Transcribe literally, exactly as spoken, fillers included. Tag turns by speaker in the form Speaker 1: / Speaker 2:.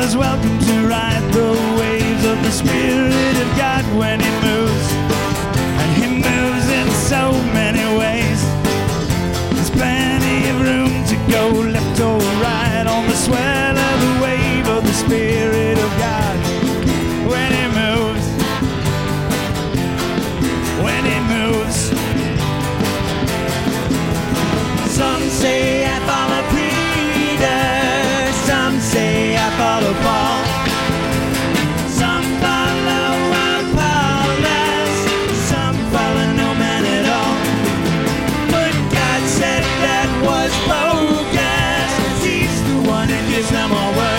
Speaker 1: is welcome to ride the waves of the Spirit of God when He moves. And He moves in so many ways. There's plenty of room to go left or right on the swell of the wave of the Spirit of God when He moves. When He moves. Some say I follow Peter, some say I follow Paul, some follow Apollos, some follow no man at all. But God said that was bogus, 'cause He's the one who gives them all work.